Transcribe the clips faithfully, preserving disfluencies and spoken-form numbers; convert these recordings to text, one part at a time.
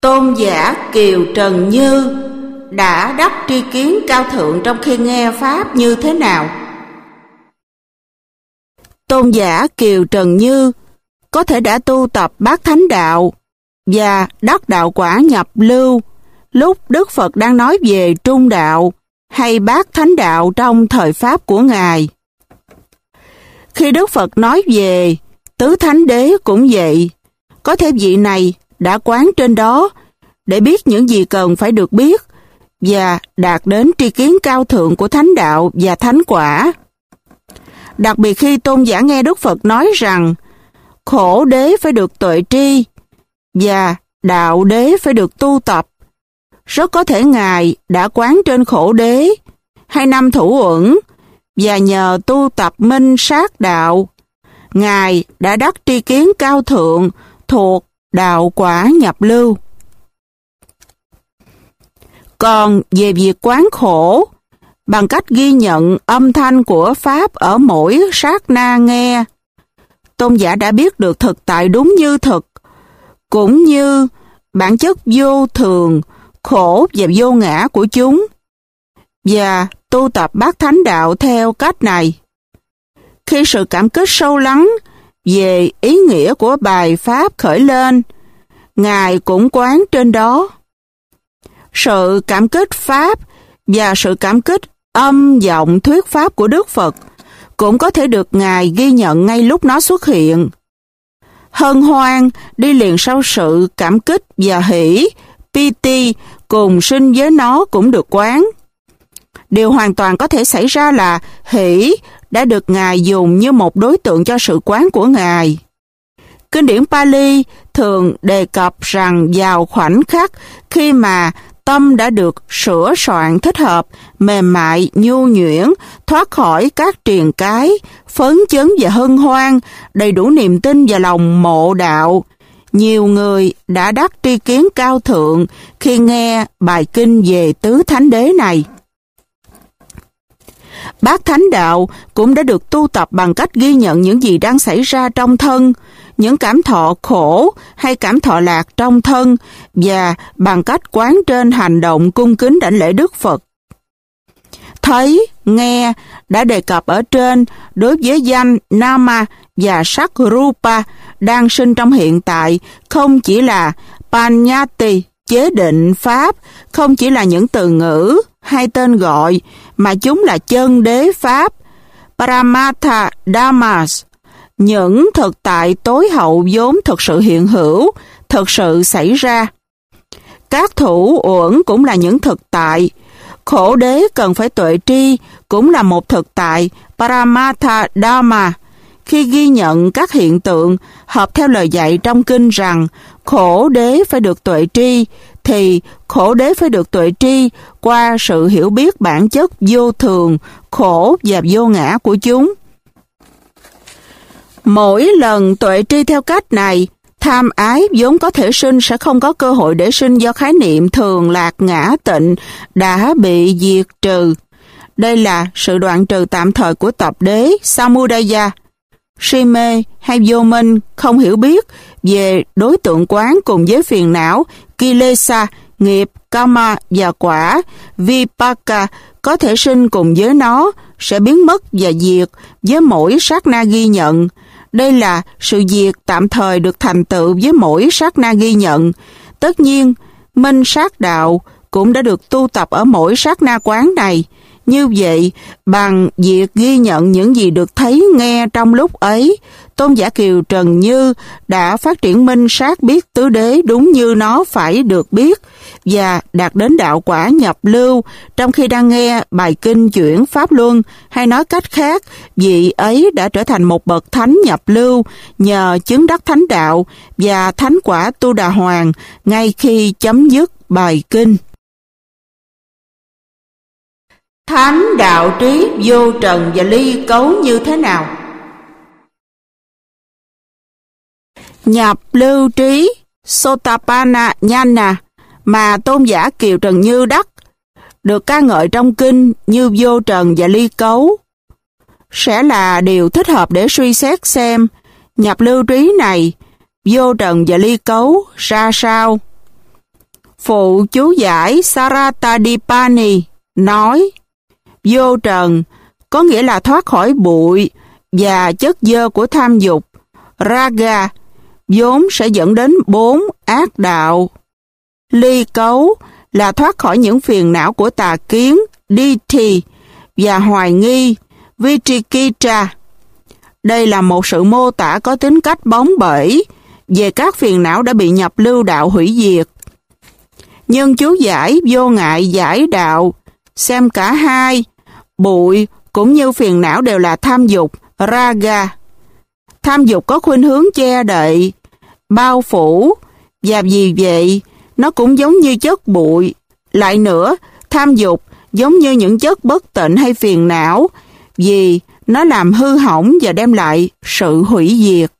Tôn giả Kiều Trần Như đã đắc tri kiến cao thượng trong khi nghe Pháp như thế nào? Tôn giả Kiều Trần Như có thể đã tu tập bát thánh đạo và đắc đạo quả nhập lưu lúc Đức Phật đang nói về trung đạo hay bát thánh đạo trong thời Pháp của Ngài. Khi Đức Phật nói về tứ thánh đế cũng vậy, có thể vị này đã quán trên đó để biết những gì cần phải được biết và đạt đến tri kiến cao thượng của thánh đạo và thánh quả. Đặc biệt khi tôn giả nghe Đức Phật nói rằng khổ đế phải được tuệ tri và đạo đế phải được tu tập, rất có thể Ngài đã quán trên khổ đế hay năm thủ uẩn và nhờ tu tập minh sát đạo, Ngài đã đắc tri kiến cao thượng thuộc đạo quả nhập lưu. Còn về việc quán khổ, bằng cách ghi nhận âm thanh của Pháp ở mỗi sát na nghe, tôn giả đã biết được thực tại đúng như thực, cũng như bản chất vô thường, khổ và vô ngã của chúng, và tu tập bát thánh đạo theo cách này. Khi sự cảm kích sâu lắng về ý nghĩa của bài Pháp khởi lên, Ngài cũng quán trên đó. Sự cảm kích Pháp và sự cảm kích âm vọng thuyết Pháp của Đức Phật cũng có thể được Ngài ghi nhận ngay lúc nó xuất hiện. Hân hoan đi liền sau sự cảm kích và hỷ, piti cùng sinh với nó cũng được quán. Điều hoàn toàn có thể xảy ra là hỷ đã được Ngài dùng như một đối tượng cho sự quán của Ngài. Kinh điển Pali thường đề cập rằng vào khoảnh khắc khi mà tâm đã được sửa soạn thích hợp, mềm mại, nhu nhuyễn, thoát khỏi các triền cái, phấn chấn và hân hoan, đầy đủ niềm tin và lòng mộ đạo, nhiều người đã đắc tri kiến cao thượng khi nghe bài kinh về tứ thánh đế này. Bát thánh đạo cũng đã được tu tập bằng cách ghi nhận những gì đang xảy ra trong thân, những cảm thọ khổ hay cảm thọ lạc trong thân, và bằng cách quán trên hành động cung kính đảnh lễ Đức Phật. Thấy, nghe đã đề cập ở trên đối với danh Nama và sắc Rupa đang sinh trong hiện tại, không chỉ là Panyati, chế định Pháp, không chỉ là những từ ngữ hay tên gọi, mà chúng là chân đế Pháp, Paramatha Dhammas, những thực tại tối hậu vốn thực sự hiện hữu, thực sự xảy ra. Các thủ uẩn cũng là những thực tại. Khổ đế cần phải tuệ tri cũng là một thực tại, Paramatha Dhamma. Khi ghi nhận các hiện tượng hợp theo lời dạy trong kinh rằng khổ đế phải được tuệ tri, thì khổ đế phải được tuệ tri qua sự hiểu biết bản chất vô thường, khổ và vô ngã của chúng. Mỗi lần tuệ tri theo cách này, tham ái vốn có thể sinh sẽ không có cơ hội để sinh do khái niệm thường lạc ngã tịnh đã bị diệt trừ. Đây là sự đoạn trừ tạm thời của tập đế Samudaya. Si mê hay vô minh không hiểu biết về đối tượng quán cùng với phiền não, Kilesa, nghiệp, Kama và quả, Vipaka có thể sinh cùng với nó, sẽ biến mất và diệt với mỗi sát na ghi nhận. Đây là sự diệt tạm thời được thành tựu với mỗi sát na ghi nhận. Tất nhiên, minh sát đạo cũng đã được tu tập ở mỗi sát na quán này. Như vậy, bằng việc ghi nhận những gì được thấy nghe trong lúc ấy, tôn giả Kiều Trần Như đã phát triển minh sát biết tứ đế đúng như nó phải được biết và đạt đến đạo quả nhập lưu trong khi đang nghe bài kinh chuyển Pháp Luân, hay nói cách khác, vị ấy đã trở thành một bậc thánh nhập lưu nhờ chứng đắc thánh đạo và thánh quả Tu Đà Hoàng ngay khi chấm dứt bài kinh. Thánh đạo trí vô trần và ly cấu như thế nào? Nhập lưu trí Sotapanna Nhana mà tôn giả Kiều Trần Như đắc được ca ngợi trong kinh như vô trần và ly cấu sẽ là điều thích hợp để suy xét xem nhập lưu trí này, vô trần và ly cấu ra sao. Phụ chú giải Saratadipani nói, vô trần có nghĩa là thoát khỏi bụi và chất dơ của tham dục, raga, vốn sẽ dẫn đến bốn ác đạo. Ly cấu là thoát khỏi những phiền não của tà kiến, ditthi, và hoài nghi, vichikicca. Đây là một sự mô tả có tính cách bóng bẩy về các phiền não đã bị nhập lưu đạo hủy diệt. Nhưng chú giải vô ngại giải đạo xem cả hai, bụi cũng như phiền não đều là tham dục, raga. Tham dục có khuynh hướng che đậy, bao phủ, và vì vậy nó cũng giống như chất bụi. Lại nữa, tham dục giống như những chất bất tịnh hay phiền não, vì nó làm hư hỏng và đem lại sự hủy diệt.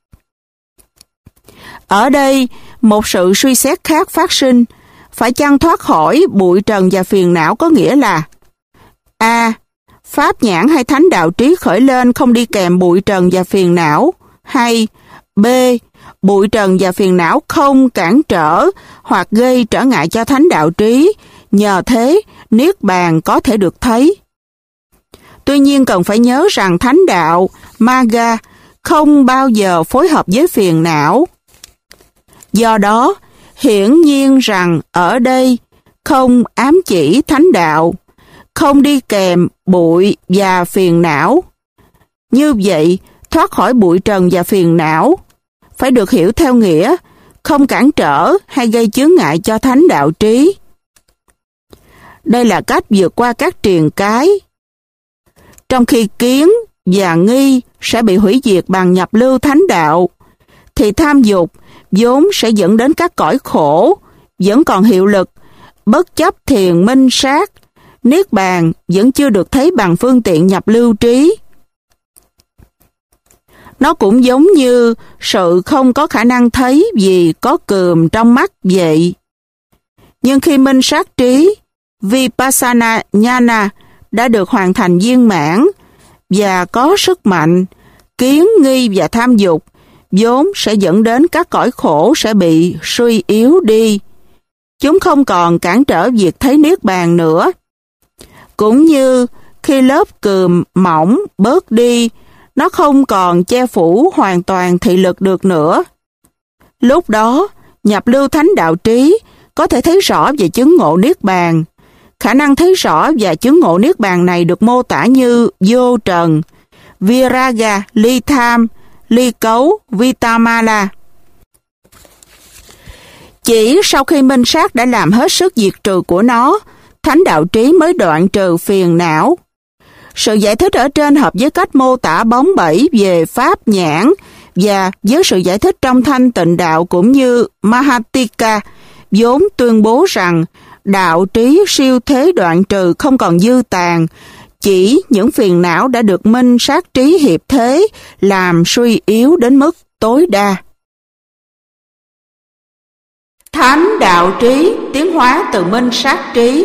Ở đây, một sự suy xét khác phát sinh. Phải chăng thoát khỏi bụi trần và phiền não có nghĩa là A. Pháp nhãn hay thánh đạo trí khởi lên không đi kèm bụi trần và phiền não, hay B. Bụi trần và phiền não không cản trở hoặc gây trở ngại cho thánh đạo trí, nhờ thế niết bàn có thể được thấy. Tuy nhiên cần phải nhớ rằng thánh đạo, Magga, không bao giờ phối hợp với phiền não. Do đó, hiển nhiên rằng ở đây không ám chỉ thánh đạo, không đi kèm bụi và phiền não. Như vậy, thoát khỏi bụi trần và phiền não phải được hiểu theo nghĩa không cản trở hay gây chướng ngại cho thánh đạo trí. Đây là cách vượt qua các triền cái. Trong khi kiến và nghi sẽ bị hủy diệt bằng nhập lưu thánh đạo, thì tham dục vốn sẽ dẫn đến các cõi khổ vẫn còn hiệu lực, bất chấp thiền minh sát, niết bàn vẫn chưa được thấy bằng phương tiện nhập lưu trí. Nó cũng giống như sự không có khả năng thấy vì có cườm trong mắt vậy. Nhưng khi minh sát trí, Vipassana Nhana đã được hoàn thành viên mãn và có sức mạnh, kiến, nghi và tham dục vốn sẽ dẫn đến các cõi khổ sẽ bị suy yếu đi. Chúng không còn cản trở việc thấy niết bàn nữa. Cũng như khi lớp cườm mỏng bớt đi, nó không còn che phủ hoàn toàn thị lực được nữa. Lúc đó, nhập lưu thánh đạo trí có thể thấy rõ về chứng ngộ niết bàn. Khả năng thấy rõ và chứng ngộ niết bàn này được mô tả như vô trần, viraga, ly tham, ly cấu, vitamala. Chỉ sau khi minh sát đã làm hết sức diệt trừ của nó, thánh đạo trí mới đoạn trừ phiền não. Sự giải thích ở trên hợp với cách mô tả bóng bẩy về pháp nhãn và với sự giải thích trong thanh tịnh đạo cũng như Mahattika, vốn tuyên bố rằng đạo trí siêu thế đoạn trừ không còn dư tàn, chỉ những phiền não đã được minh sát trí hiệp thế làm suy yếu đến mức tối đa. Thánh đạo trí tiến hóa từ minh sát trí.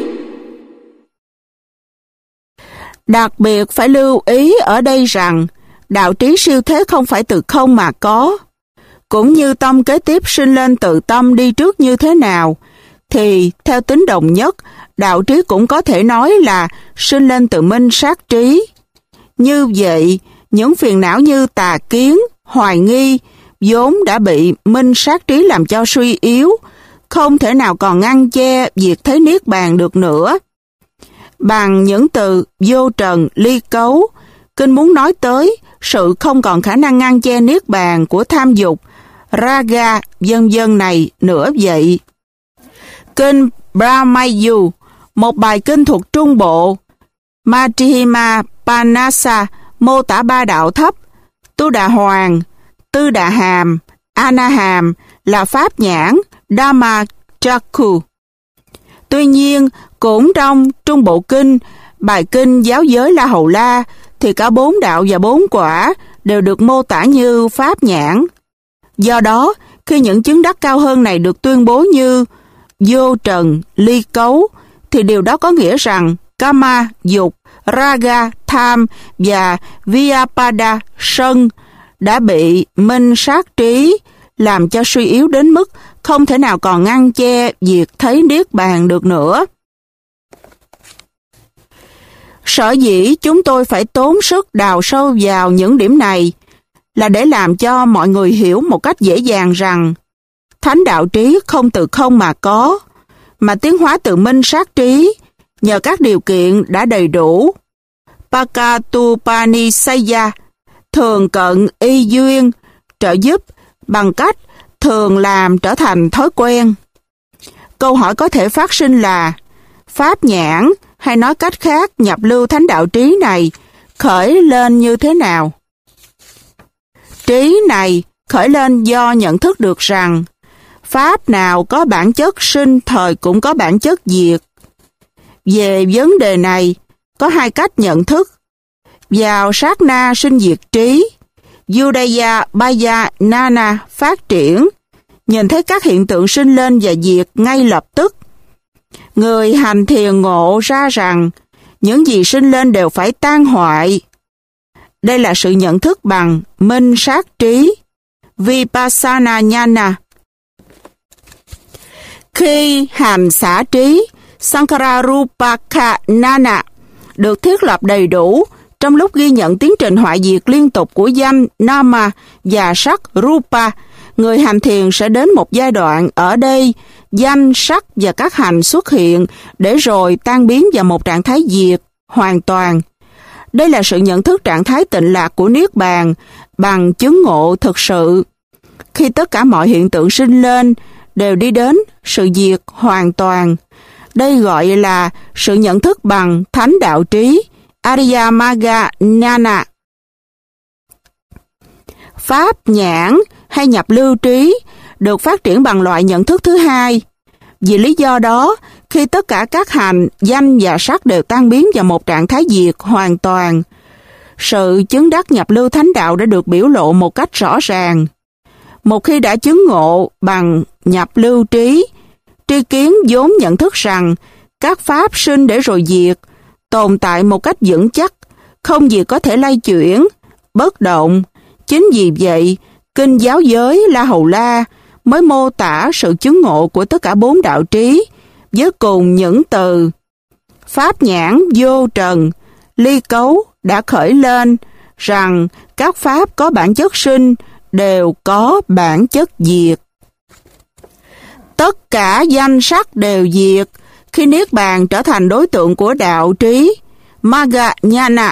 Đặc biệt phải lưu ý ở đây rằng đạo trí siêu thế không phải từ không mà có. Cũng như tâm kế tiếp sinh lên từ tâm đi trước như thế nào, thì theo tính đồng nhất, đạo trí cũng có thể nói là sinh lên từ minh sát trí. Như vậy, những phiền não như tà kiến, hoài nghi, vốn đã bị minh sát trí làm cho suy yếu, không thể nào còn ngăn che việc thấy niết bàn được nữa. Bằng những từ vô trần, ly cấu, kinh muốn nói tới sự không còn khả năng ngăn che niết bàn của tham dục, raga, vân vân này nữa vậy. Kinh Brahmayu, một bài kinh thuộc Trung Bộ, Majjhima Panasa, mô tả ba đạo thấp, Tu Đà Hoàng, Tư Đà Hàm, Ana Hàm là pháp nhãn, Dhamma Chakku. Tuy nhiên, cũng trong Trung Bộ Kinh, bài kinh giáo giới La Hầu La, thì cả bốn đạo và bốn quả đều được mô tả như pháp nhãn. Do đó, khi những chứng đắc cao hơn này được tuyên bố như vô trần, ly cấu, thì điều đó có nghĩa rằng kama, dục, raga, tham và vyapada, sân đã bị minh sát trí làm cho suy yếu đến mức không thể nào còn ngăn che việc thấy Niết Bàn được nữa. Sở dĩ chúng tôi phải tốn sức đào sâu vào những điểm này là để làm cho mọi người hiểu một cách dễ dàng rằng thánh đạo trí không từ không mà có, mà tiến hóa từ minh sát trí nhờ các điều kiện đã đầy đủ. Pakatupanisaya thường cận y duyên trợ giúp bằng cách thường làm trở thành thói quen. Câu hỏi có thể phát sinh là pháp nhãn, hay nói cách khác nhập lưu thánh đạo trí này khởi lên như thế nào? Trí này khởi lên do nhận thức được rằng pháp nào có bản chất sinh thời cũng có bản chất diệt. Về vấn đề này, có hai cách nhận thức. Vào sát na sinh diệt trí, Yudaya Baya Nana phát triển, nhìn thấy các hiện tượng sinh lên và diệt ngay lập tức. Người hành thiền ngộ ra rằng những gì sinh lên đều phải tan hoại. Đây là sự nhận thức bằng minh sát trí, Vipassana Nhana. Khi hành xả trí, Sankararupaka Nana được thiết lập đầy đủ trong lúc ghi nhận tiến trình hoại diệt liên tục của danh, nama và sắc, rupa, người hành thiền sẽ đến một giai đoạn ở đây danh, sắc và các hành xuất hiện để rồi tan biến vào một trạng thái diệt hoàn toàn. Đây là sự nhận thức trạng thái tịnh lạc của Niết Bàn bằng chứng ngộ thực sự. Khi tất cả mọi hiện tượng sinh lên đều đi đến sự diệt hoàn toàn. Đây gọi là sự nhận thức bằng thánh đạo trí, Ariya Magga Gnana. Pháp nhãn hay nhập lưu trí được phát triển bằng loại nhận thức thứ hai. Vì lý do đó, khi tất cả các hành, danh và sắc đều tan biến vào một trạng thái diệt hoàn toàn, sự chứng đắc nhập lưu thánh đạo đã được biểu lộ một cách rõ ràng. Một khi đã chứng ngộ bằng nhập lưu trí, tri kiến vốn nhận thức rằng các pháp sinh để rồi diệt, tồn tại một cách vững chắc, không gì có thể lay chuyển, bất động. Chính vì vậy, kinh giáo giới La Hầu La mới mô tả sự chứng ngộ của tất cả bốn đạo trí với cùng những từ pháp nhãn vô trần, ly cấu đã khởi lên rằng các pháp có bản chất sinh đều có bản chất diệt. Tất cả danh sắc đều diệt khi Niết Bàn trở thành đối tượng của đạo trí Magga Gnana.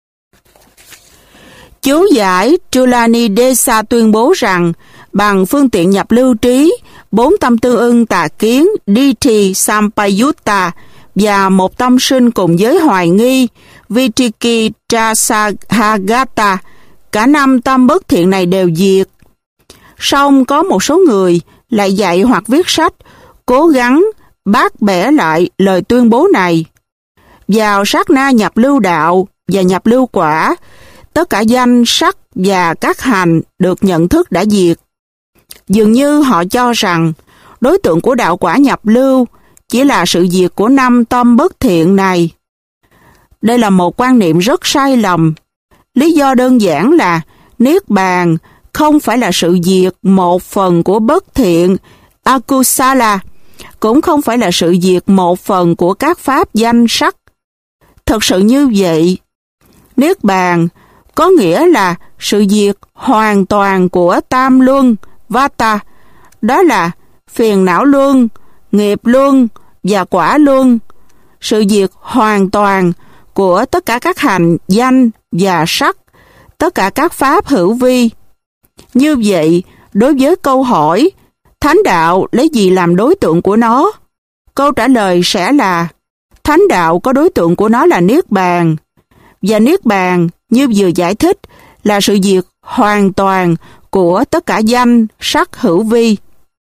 Chú giải Chulani Desa tuyên bố rằng bằng phương tiện nhập lưu trí, bốn tâm tương ưng tà kiến Ditti Sampayutta và một tâm sinh cùng với hoài nghi Vichiki Trasahagata, cả năm tâm bất thiện này đều diệt. Song có một số người lại dạy hoặc viết sách cố gắng bác bẻ lại lời tuyên bố này. Vào sát na nhập lưu đạo và nhập lưu quả, tất cả danh, sắc và các hành được nhận thức đã diệt. Dường như họ cho rằng đối tượng của đạo quả nhập lưu chỉ là sự diệt của năm tâm bất thiện này. Đây là một quan niệm rất sai lầm. Lý do đơn giản là Niết Bàn không phải là sự diệt một phần của bất thiện Akusala, cũng không phải là sự diệt một phần của các pháp danh sắc. Thật sự như vậy, Niết Bàn có nghĩa là sự diệt hoàn toàn của tam luân, Vata, đó là phiền não luân, nghiệp luân và quả luân, sự diệt hoàn toàn của tất cả các hành, danh và sắc, tất cả các pháp hữu vi. Như vậy, đối với câu hỏi thánh đạo lấy gì làm đối tượng của nó, câu trả lời sẽ là thánh đạo có đối tượng của nó là Niết Bàn, và Niết Bàn như vừa giải thích là sự diệt hoàn toàn của tất cả danh, sắc hữu vi.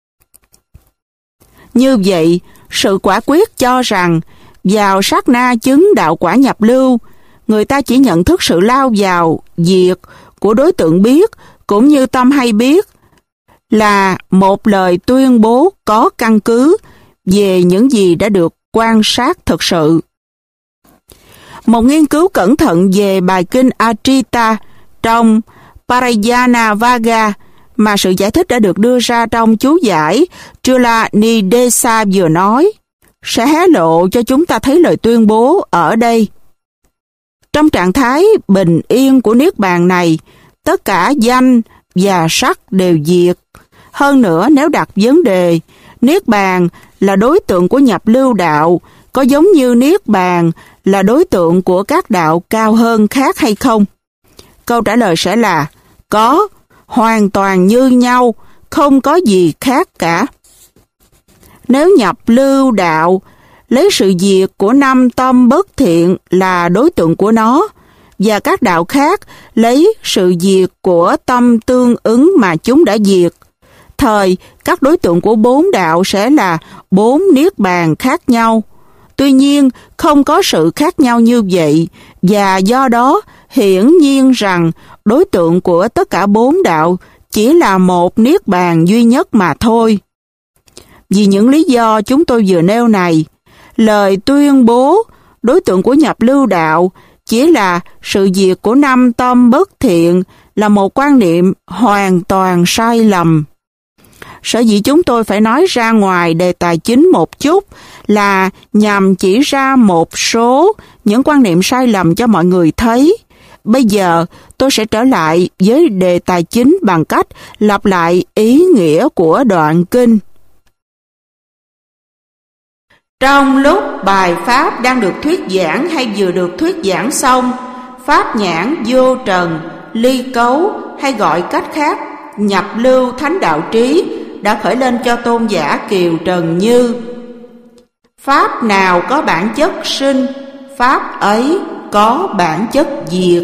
Như vậy, sự quả quyết cho rằng vào sát na chứng đạo quả nhập lưu, người ta chỉ nhận thức sự lao vào, diệt của đối tượng biết cũng như tâm hay biết là một lời tuyên bố có căn cứ về những gì đã được quan sát thực sự. Một nghiên cứu cẩn thận về bài kinh Ajita trong Parayana Vaga mà sự giải thích đã được đưa ra trong chú giải Chula Nidesa vừa nói, sẽ hé lộ cho chúng ta thấy lời tuyên bố ở đây. Trong trạng thái bình yên của Niết Bàn này, tất cả danh và sắc đều diệt. Hơn nữa, nếu đặt vấn đề, Niết Bàn là đối tượng của nhập lưu đạo, có giống như Niết Bàn là đối tượng của các đạo cao hơn khác hay không? Câu trả lời sẽ là có, hoàn toàn như nhau, không có gì khác cả. Nếu nhập lưu đạo, lấy sự diệt của năm tâm bất thiện là đối tượng của nó, và các đạo khác lấy sự diệt của tâm tương ứng mà chúng đã diệt, thời các đối tượng của bốn đạo sẽ là bốn niết bàn khác nhau. Tuy nhiên, không có sự khác nhau như vậy, và do đó hiển nhiên rằng đối tượng của tất cả bốn đạo chỉ là một niết bàn duy nhất mà thôi. Vì những lý do chúng tôi vừa nêu này, lời tuyên bố đối tượng của nhập lưu đạo chỉ là sự diệt của năm tâm bất thiện là một quan niệm hoàn toàn sai lầm. Sở dĩ chúng tôi phải nói ra ngoài đề tài chính một chút là nhằm chỉ ra một số những quan niệm sai lầm cho mọi người thấy. Bây giờ tôi sẽ trở lại với đề tài chính bằng cách lặp lại ý nghĩa của đoạn kinh. Trong lúc bài pháp đang được thuyết giảng hay vừa được thuyết giảng xong, pháp nhãn vô trần, ly cấu hay gọi cách khác, nhập lưu thánh đạo trí đã khởi lên cho tôn giả Kiều Trần Như. Pháp nào có bản chất sinh, pháp ấy có bản chất diệt.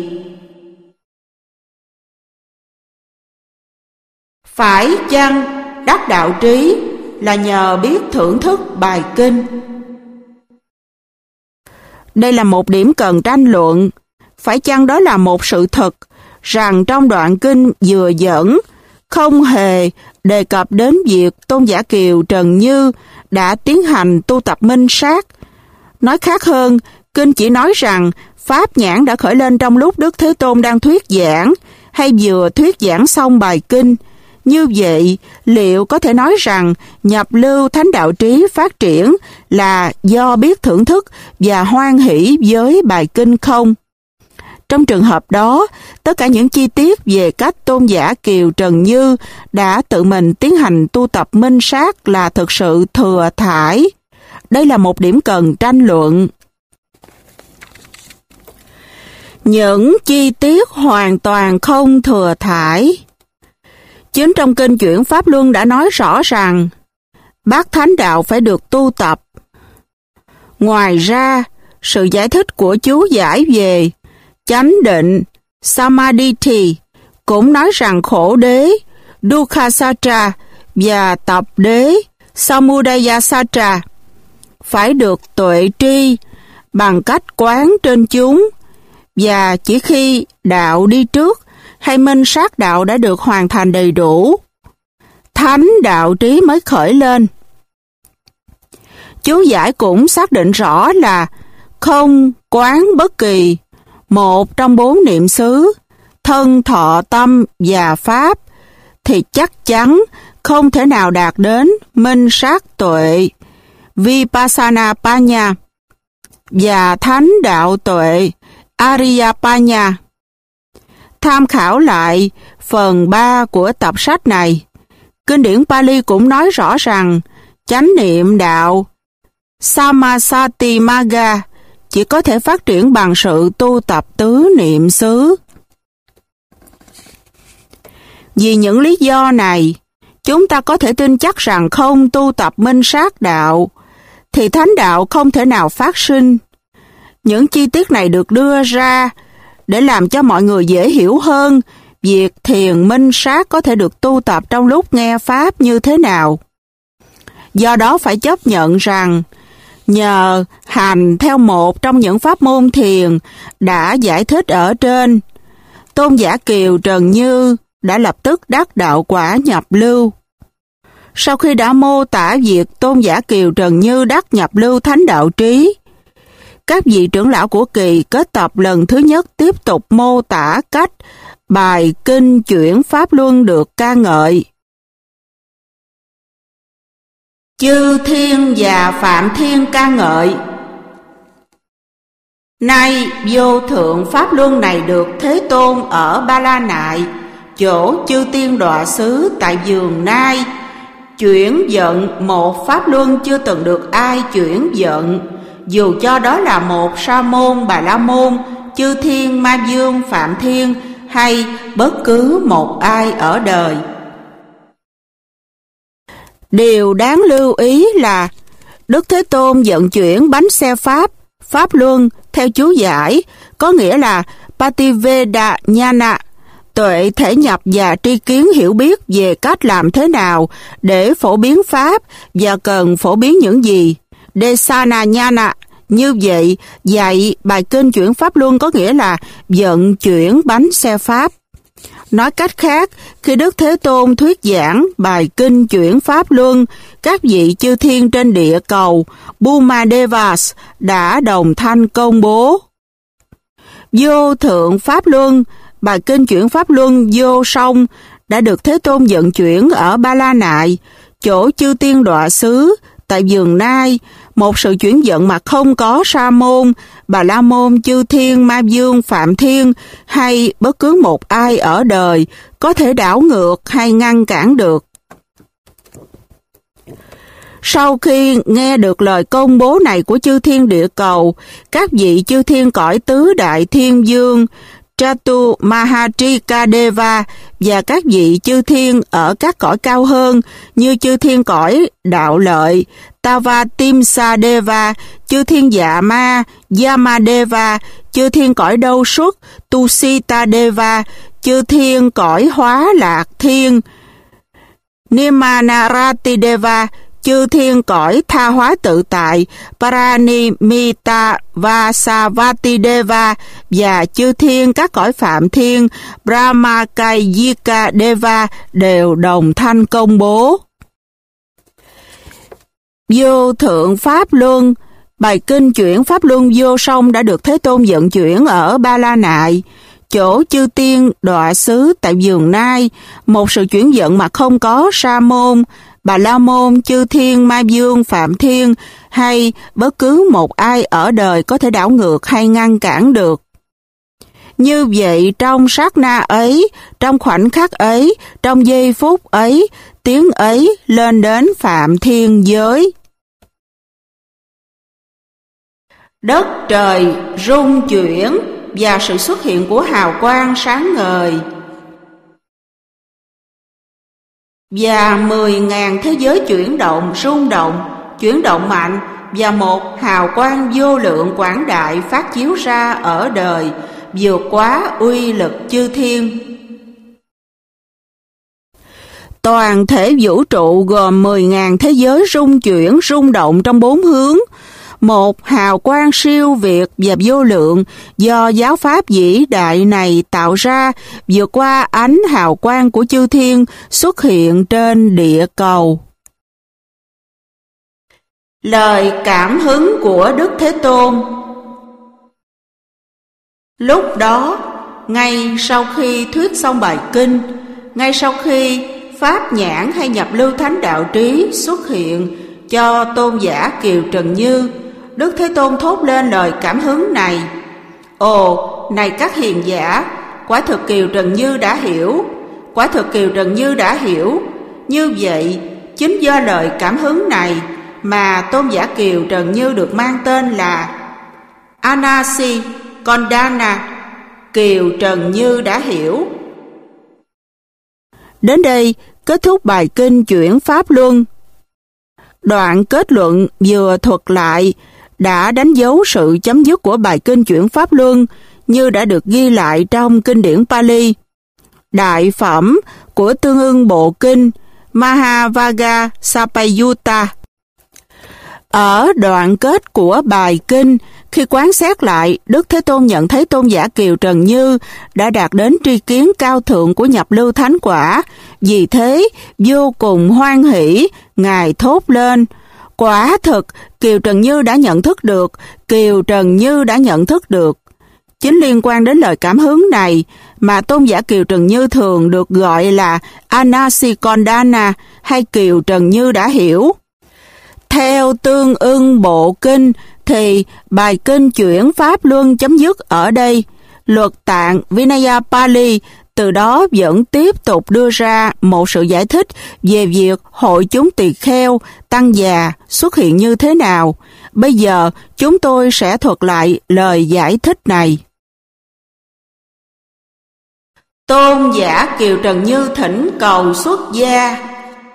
Phải chăng đắc đạo trí là nhờ biết thưởng thức bài kinh? Đây là một điểm cần tranh luận. Phải chăng đó là một sự thật rằng trong đoạn kinh vừa dẫn không hề đề cập đến việc tôn giả Kiều Trần Như đã tiến hành tu tập minh sát? Nói khác hơn, kinh chỉ nói rằng pháp nhãn đã khởi lên trong lúc Đức Thế Tôn đang thuyết giảng hay vừa thuyết giảng xong bài kinh. Như vậy, liệu có thể nói rằng nhập lưu thánh đạo trí phát triển là do biết thưởng thức và hoan hỷ với bài kinh không? Trong trường hợp đó, tất cả những chi tiết về cách tôn giả Kiều Trần Như đã tự mình tiến hành tu tập minh sát là thực sự thừa thãi. Đây là một điểm cần tranh luận. Những chi tiết hoàn toàn không thừa thãi. Chính trong kinh Chuyển Pháp Luân đã nói rõ rằng bát thánh đạo phải được tu tập. Ngoài ra, sự giải thích của chú giải về chánh định Samadhi cũng nói rằng khổ đế Dukkha-satra và tập đế Samudaya-satra phải được tuệ tri bằng cách quán trên chúng, và chỉ khi đạo đi trước hay minh sát đạo đã được hoàn thành đầy đủ, thánh đạo trí mới khởi lên. Chú giải cũng xác định rõ là không quán bất kỳ một trong bốn niệm xứ, thân, thọ, tâm và pháp, thì chắc chắn không thể nào đạt đến minh sát tuệ, Vipassana Panya, và thánh đạo tuệ, Ariya Panya. Tham khảo lại phần ba của tập sách này, kinh điển Pali cũng nói rõ rằng chánh niệm đạo Samasati Magga chỉ có thể phát triển bằng sự tu tập tứ niệm xứ. Vì những lý do này, chúng ta có thể tin chắc rằng không tu tập minh sát đạo, thì thánh đạo không thể nào phát sinh. Những chi tiết này được đưa ra để làm cho mọi người dễ hiểu hơn việc thiền minh sát có thể được tu tập trong lúc nghe Pháp như thế nào. Do đó phải chấp nhận rằng nhờ hành theo một trong những pháp môn thiền đã giải thích ở trên, tôn giả Kiều Trần Như đã lập tức đắc đạo quả nhập lưu. Sau khi đã mô tả việc tôn giả Kiều Trần Như đắc nhập lưu thánh đạo trí, các vị trưởng lão của kỳ kết tập lần thứ nhất tiếp tục mô tả cách bài kinh chuyển Pháp Luân được ca ngợi. Chư Thiên và Phạm Thiên ca ngợi. Nay vô thượng Pháp Luân này được Thế Tôn ở Ba La Nại, chỗ chư tiên đọa xứ tại vườn Nai, chuyển vận một Pháp Luân chưa từng được ai chuyển vận, dù cho đó là một Sa môn, Bà La môn, chư thiên, Ma dương, Phạm Thiên hay bất cứ một ai ở đời. Điều đáng lưu ý là Đức Thế Tôn vận chuyển bánh xe Pháp, Pháp Luân theo chú giải, có nghĩa là Pativeda Nhana, tuệ thể nhập và tri kiến hiểu biết về cách làm thế nào để phổ biến Pháp và cần phổ biến những gì. Desana Nhana, như vậy, dạy bài kinh chuyển Pháp Luân có nghĩa là vận chuyển bánh xe Pháp. Nói cách khác, khi Đức Thế Tôn thuyết giảng bài kinh chuyển Pháp Luân, các vị chư thiên trên địa cầu, Bumadevas, đã đồng thanh công bố. Vô thượng Pháp Luân, bài kinh chuyển Pháp Luân vô song, đã được Thế Tôn vận chuyển ở Ba La Nại, chỗ chư tiên đọa xứ, tại vườn Nai, một sự chuyển vận mà không có Sa môn, Bà La môn, chư thiên, Ma dương, Phạm Thiên hay bất cứ một ai ở đời có thể đảo ngược hay ngăn cản được. Sau khi nghe được lời công bố này của chư thiên địa cầu, các vị chư thiên cõi tứ đại thiên dương, Chatu Mahatrikadeva và các vị chư thiên ở các cõi cao hơn như chư thiên cõi đạo lợi, Tavatimsadeva, chư thiên dạ ma, Yamadeva, chư thiên cõi đâu xuất, Tusitadeva, chư thiên cõi hóa lạc thiên, Nimanaratideva, chư thiên cõi tha hóa tự tại, Paranimita Vasavatideva và chư thiên các cõi Phạm Thiên, Brahmakayika Deva đều đồng thanh công bố. Vô thượng Pháp Luân, bài kinh chuyển Pháp Luân vô song đã được Thế Tôn vận chuyển ở Ba La Nại, chỗ chư tiên đọa xứ tại vườn Nai, một sự chuyển vận mà không có Sa môn, Bà La môn, chư thiên, Ma dương, Phạm Thiên hay bất cứ một ai ở đời có thể đảo ngược hay ngăn cản được. Như vậy trong sát na ấy, trong khoảnh khắc ấy, trong giây phút ấy, tiếng ấy lên đến Phạm Thiên giới. Đất trời rung chuyển và sự xuất hiện của hào quang sáng ngời. Và mười ngàn thế giới chuyển động, rung động, chuyển động mạnh và một hào quang vô lượng quảng đại phát chiếu ra ở đời, vượt quá uy lực chư thiên. Toàn thể vũ trụ gồm mười ngàn thế giới rung chuyển, rung động trong bốn hướng. Một hào quang siêu việt và vô lượng do giáo pháp vĩ đại này tạo ra vượt qua ánh hào quang của chư thiên xuất hiện trên địa cầu. Lời cảm hứng của Đức Thế Tôn. Lúc đó, ngay sau khi thuyết xong bài kinh, ngay sau khi Pháp Nhãn hay Nhập Lưu Thánh Đạo Trí xuất hiện cho tôn giả Kiều Trần Như, Đức Thế Tôn thốt lên lời cảm hứng này: Ồ, này các hiền giả, quả thực Kiều Trần Như đã hiểu, quả thực Kiều Trần Như đã hiểu. Như vậy, chính do lời cảm hứng này mà tôn giả Kiều Trần Như được mang tên là Anasi Kondana, Kiều Trần Như đã hiểu. Đến đây, kết thúc bài kinh chuyển Pháp Luân. Đoạn kết luận vừa thuật lại đã đánh dấu sự chấm dứt của bài kinh chuyển Pháp Luân như đã được ghi lại trong kinh điển Pali. Đại phẩm của tương ưng bộ kinh Mahavagga Sapayutta. Ở đoạn kết của bài kinh, khi quán xét lại, Đức Thế Tôn nhận thấy tôn giả Kiều Trần Như đã đạt đến tri kiến cao thượng của nhập lưu thánh quả. Vì thế, vô cùng hoan hỷ, Ngài thốt lên: Quả thực, Kiều Trần Như đã nhận thức được, Kiều Trần Như đã nhận thức được. Chính liên quan đến lời cảm hứng này mà tôn giả Kiều Trần Như thường được gọi là Anasikondana hay Kiều Trần Như đã hiểu. Theo tương ưng bộ kinh thì bài kinh chuyển Pháp Luân chấm dứt ở đây. Luật tạng Vinaya Pali từ đó vẫn tiếp tục đưa ra một sự giải thích về việc hội chúng tỳ kheo, tăng già xuất hiện như thế nào. Bây giờ chúng tôi sẽ thuật lại lời giải thích này. Tôn giả Kiều Trần Như thỉnh cầu xuất gia.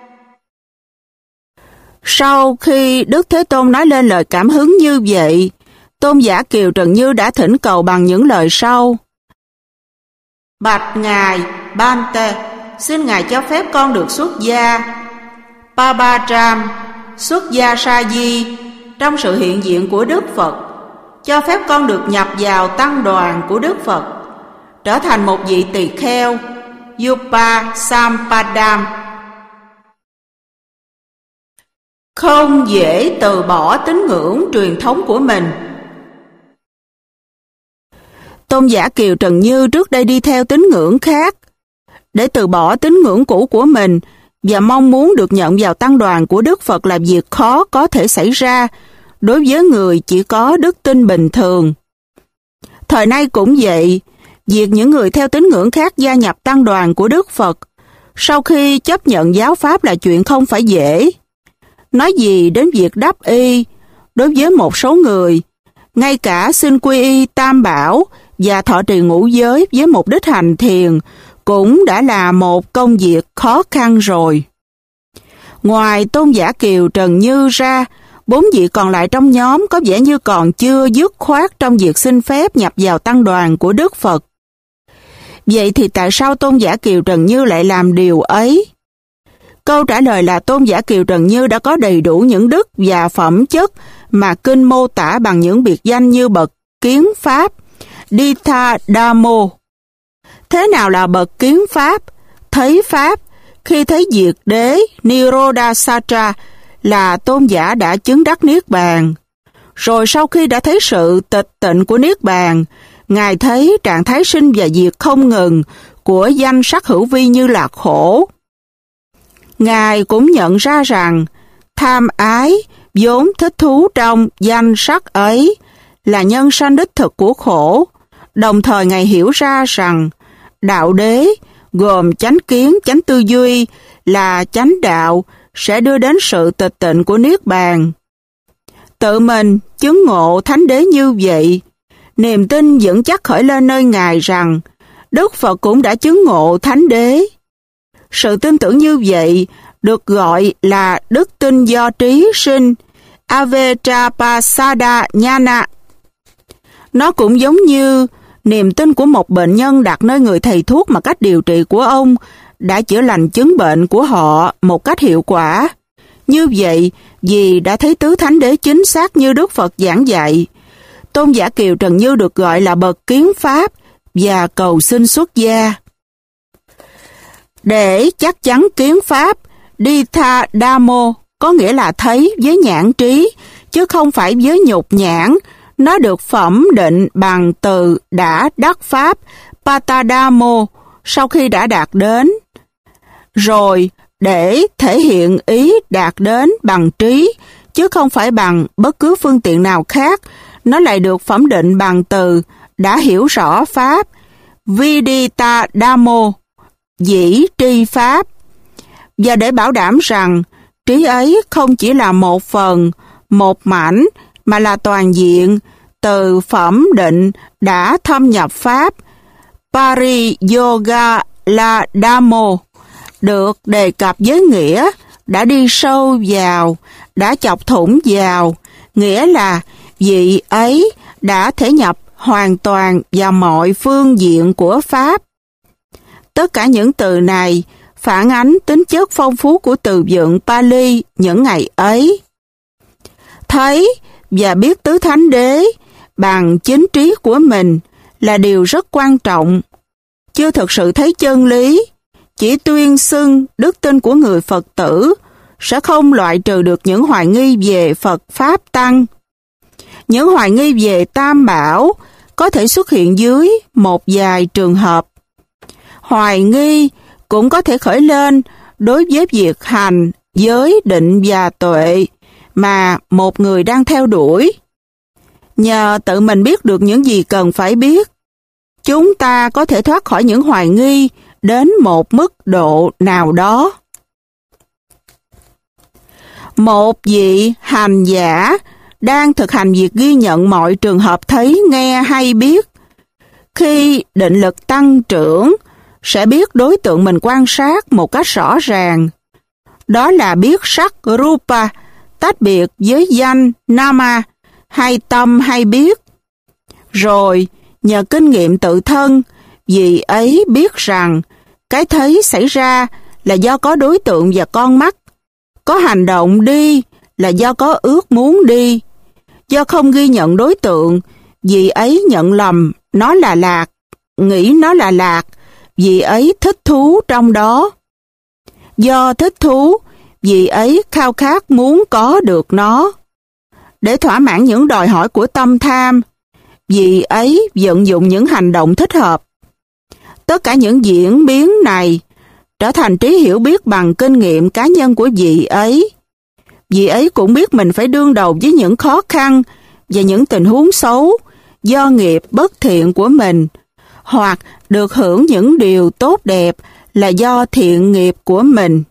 Sau khi Đức Thế Tôn nói lên lời cảm hứng như vậy, tôn giả Kiều Trần Như đã thỉnh cầu bằng những lời sau. Bạch Ngài Bante, xin Ngài cho phép con được xuất gia. Pabajam, xuất gia Sa Di, trong sự hiện diện của Đức Phật, cho phép con được nhập vào tăng đoàn của Đức Phật, trở thành một vị tỳ kheo, Yupa Sampadam. Không dễ từ bỏ tín ngưỡng truyền thống của mình. Tôn giả Kiều Trần Như trước đây đi theo tín ngưỡng khác. Để từ bỏ tín ngưỡng cũ của mình và mong muốn được nhận vào tăng đoàn của Đức Phật là việc khó có thể xảy ra đối với người chỉ có đức tin bình thường. Thời nay cũng vậy, việc những người theo tín ngưỡng khác gia nhập tăng đoàn của Đức Phật sau khi chấp nhận giáo pháp là chuyện không phải dễ. Nói gì đến việc đắp y, đối với một số người, ngay cả xin quy y tam bảo và thọ trì ngũ giới với mục đích hành thiền cũng đã là một công việc khó khăn rồi. Ngoài tôn giả Kiều Trần Như ra, bốn vị còn lại trong nhóm có vẻ như còn chưa dứt khoát trong việc xin phép nhập vào tăng đoàn của Đức Phật. Vậy thì tại sao tôn giả Kiều Trần Như lại làm điều ấy? Câu trả lời là tôn giả Kiều Trần Như đã có đầy đủ những đức và phẩm chất mà kinh mô tả bằng những biệt danh như bậc kiến pháp, Ditha Dhammo. Thế nào là bậc kiến pháp? Thấy pháp, khi thấy diệt đế, Nirodha Satra, là tôn giả đã chứng đắc Niết Bàn. Rồi sau khi đã thấy sự tịch tịnh của Niết Bàn, Ngài thấy trạng thái sinh và diệt không ngừng của danh sắc hữu vi như là khổ. Ngài cũng nhận ra rằng tham ái vốn thích thú trong danh sắc ấy là nhân sanh đích thực của khổ. Đồng thời Ngài hiểu ra rằng đạo đế gồm chánh kiến, chánh tư duy là chánh đạo sẽ đưa đến sự tịch tịnh của Niết Bàn. Tự mình chứng ngộ thánh đế như vậy, niềm tin vững chắc khởi lên nơi Ngài rằng Đức Phật cũng đã chứng ngộ thánh đế. Sự tin tưởng như vậy được gọi là đức tin do trí sinh, Avedrapasada Nhana. Nó cũng giống như niềm tin của một bệnh nhân đặt nơi người thầy thuốc mà cách điều trị của ông đã chữa lành chứng bệnh của họ một cách hiệu quả. Như vậy, vì đã thấy tứ thánh đế chính xác như Đức Phật giảng dạy, tôn giả Kiều Trần Như được gọi là bậc kiến pháp và cầu xin xuất gia. Để chắc chắn kiến pháp, Ditha Dhammo có nghĩa là thấy với nhãn trí, chứ không phải với nhục nhãn. Nó được phẩm định bằng từ đã đắc pháp, Patadhammo, sau khi đã đạt đến. Rồi, để thể hiện ý đạt đến bằng trí, chứ không phải bằng bất cứ phương tiện nào khác, nó lại được phẩm định bằng từ đã hiểu rõ pháp, Vidita Dhammo, dĩ tri pháp. Và để bảo đảm rằng trí ấy không chỉ là một phần, một mảnh, mà là toàn diện, từ phẩm định đã thâm nhập pháp, Pariyoga la Dhammo, được đề cập với nghĩa đã đi sâu vào, đã chọc thủng vào, nghĩa là vị ấy đã thể nhập hoàn toàn vào mọi phương diện của pháp. Tất cả những từ này phản ánh tính chất phong phú của từ vựng Pali những ngày ấy. Thấy và biết tứ thánh đế bằng chính trí của mình là điều rất quan trọng. Chưa thực sự thấy chân lý, chỉ tuyên xưng đức tin của người Phật tử sẽ không loại trừ được những hoài nghi về Phật Pháp Tăng. Những hoài nghi về Tam Bảo có thể xuất hiện dưới một vài trường hợp. Hoài nghi cũng có thể khởi lên đối với việc hành, giới, định và tuệ mà một người đang theo đuổi. Nhờ tự mình biết được những gì cần phải biết, chúng ta có thể thoát khỏi những hoài nghi đến một mức độ nào đó. Một vị hành giả đang thực hành việc ghi nhận mọi trường hợp thấy, nghe hay biết. Khi định lực tăng trưởng, sẽ biết đối tượng mình quan sát một cách rõ ràng. Đó là biết sắc rupa, tách biệt với danh nama, hay tâm hay biết. Rồi, nhờ kinh nghiệm tự thân, vị ấy biết rằng cái thấy xảy ra là do có đối tượng và con mắt, có hành động đi là do có ước muốn đi. Do không ghi nhận đối tượng, vị ấy nhận lầm nó là lạc, nghĩ nó là lạc, vị ấy thích thú trong đó. Do thích thú, vị ấy khao khát muốn có được nó. Để thỏa mãn những đòi hỏi của tâm tham, vị ấy vận dụng những hành động thích hợp. Tất cả những diễn biến này trở thành trí hiểu biết bằng kinh nghiệm cá nhân của vị ấy. Vị ấy cũng biết mình phải đương đầu với những khó khăn và những tình huống xấu do nghiệp bất thiện của mình, hoặc được hưởng những điều tốt đẹp là do thiện nghiệp của mình.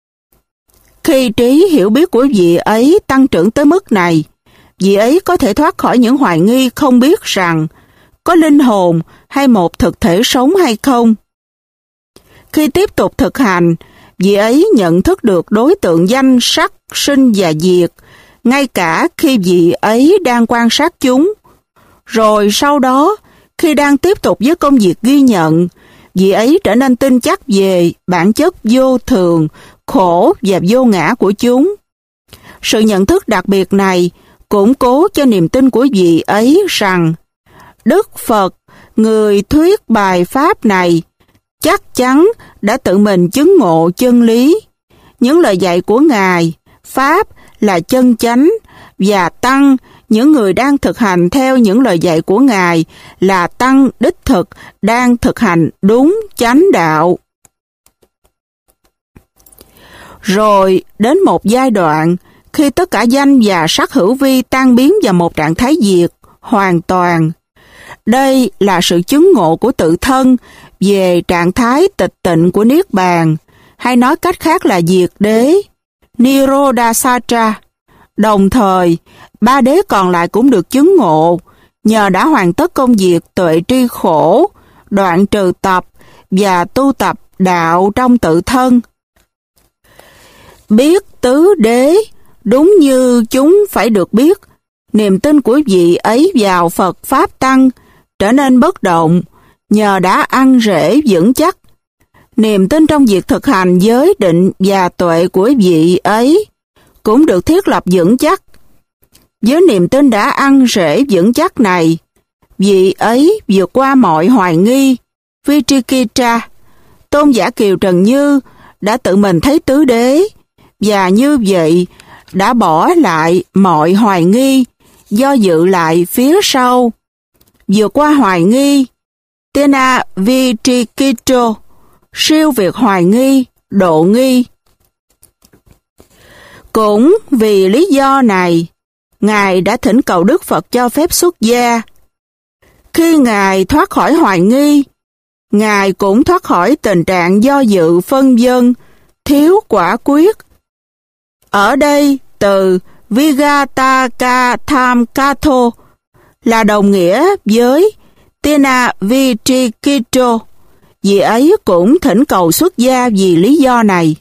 Khi trí hiểu biết của vị ấy tăng trưởng tới mức này, vị ấy có thể thoát khỏi những hoài nghi không biết rằng có linh hồn hay một thực thể sống hay không. Khi tiếp tục thực hành, vị ấy nhận thức được đối tượng danh sắc, sinh và diệt, ngay cả khi vị ấy đang quan sát chúng. Rồi sau đó, khi đang tiếp tục với công việc ghi nhận, vị ấy trở nên tin chắc về bản chất vô thường, khổ và vô ngã của chúng. Sự nhận thức đặc biệt này củng cố cho niềm tin của vị ấy rằng Đức Phật, người thuyết bài pháp này, chắc chắn đã tự mình chứng ngộ chân lý. Những lời dạy của Ngài, Pháp là chân chánh, và Tăng, những người đang thực hành theo những lời dạy của Ngài, là Tăng đích thực đang thực hành đúng chánh đạo. Rồi đến một giai đoạn, khi tất cả danh và sắc hữu vi tan biến vào một trạng thái diệt hoàn toàn. Đây là sự chứng ngộ của tự thân về trạng thái tịch tịnh của Niết Bàn, hay nói cách khác là diệt đế, Nirodhasatra. Đồng thời, ba đế còn lại cũng được chứng ngộ, nhờ đã hoàn tất công việc tuệ tri khổ, đoạn trừ tập và tu tập đạo trong tự thân. Biết tứ đế, đúng như chúng phải được biết, niềm tin của vị ấy vào Phật Pháp Tăng trở nên bất động, nhờ đã ăn rễ vững chắc. Niềm tin trong việc thực hành giới định và tuệ của vị ấy cũng được thiết lập vững chắc. Với niềm tin đã ăn rễ vững chắc này, vị ấy vượt qua mọi hoài nghi, Vichikicca. Tôn giả Kiều Trần Như đã tự mình thấy tứ đế, và như vậy đã bỏ lại mọi hoài nghi, do dự lại phía sau. Vượt qua hoài nghi, Tena Vichikicca, siêu việt hoài nghi, độ nghi. Cũng vì lý do này, Ngài đã thỉnh cầu Đức Phật cho phép xuất gia. Khi Ngài thoát khỏi hoài nghi, Ngài cũng thoát khỏi tình trạng do dự phân vân, thiếu quả quyết. Ở đây, từ Vigataka Tham Katho là đồng nghĩa với Tena Vichikicca. Vị ấy cũng thỉnh cầu xuất gia vì lý do này.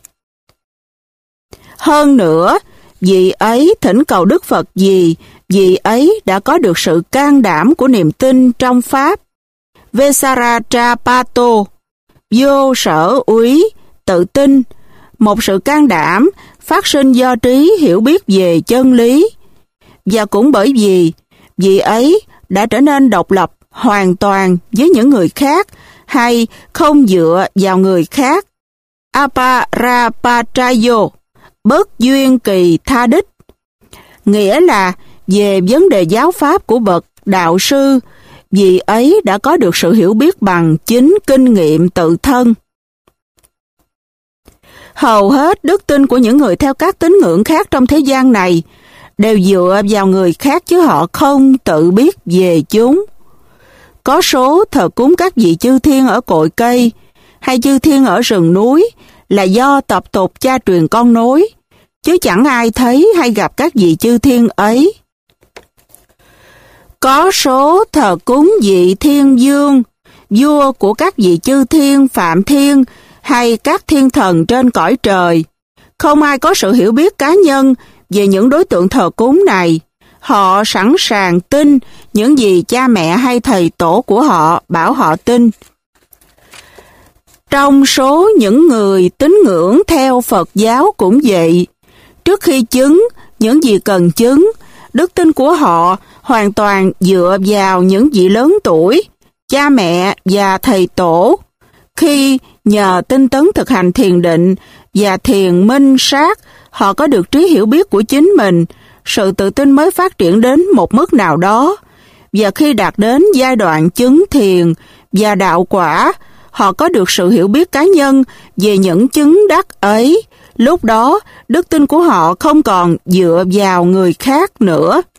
Hơn nữa, vị ấy thỉnh cầu Đức Phật vì vị ấy đã có được sự can đảm của niềm tin trong Pháp. Vesaratrapato, vô sở úy, tự tin, một sự can đảm phát sinh do trí hiểu biết về chân lý. Và cũng bởi vì vị ấy đã trở nên độc lập hoàn toàn với những người khác hay không dựa vào người khác. Aparapachayo, bất duyên kỳ tha đích, nghĩa là về vấn đề giáo pháp của bậc đạo sư, vì ấy đã có được sự hiểu biết bằng chính kinh nghiệm tự thân. Hầu hết đức tin của những người theo các tín ngưỡng khác trong thế gian này đều dựa vào người khác chứ họ không tự biết về chúng. Có số thờ cúng các vị chư thiên ở cội cây hay chư thiên ở rừng núi là do tập tục cha truyền con nối, chứ chẳng ai thấy hay gặp các vị chư thiên ấy. Có số thờ cúng vị thiên vương, vua của các vị chư thiên, phạm thiên hay các thiên thần trên cõi trời. Không ai có sự hiểu biết cá nhân về những đối tượng thờ cúng này. Họ sẵn sàng tin những gì cha mẹ hay thầy tổ của họ bảo họ tin. Trong số những người tín ngưỡng theo Phật giáo cũng vậy. Trước khi chứng những gì cần chứng, đức tin của họ hoàn toàn dựa vào những vị lớn tuổi, cha mẹ và thầy tổ. Khi nhờ tinh tấn thực hành thiền định và thiền minh sát, họ có được trí hiểu biết của chính mình, sự tự tin mới phát triển đến một mức nào đó. Và khi đạt đến giai đoạn chứng thiền và đạo quả, họ có được sự hiểu biết cá nhân về những chứng đắc ấy. Lúc đó, đức tin của họ không còn dựa vào người khác nữa.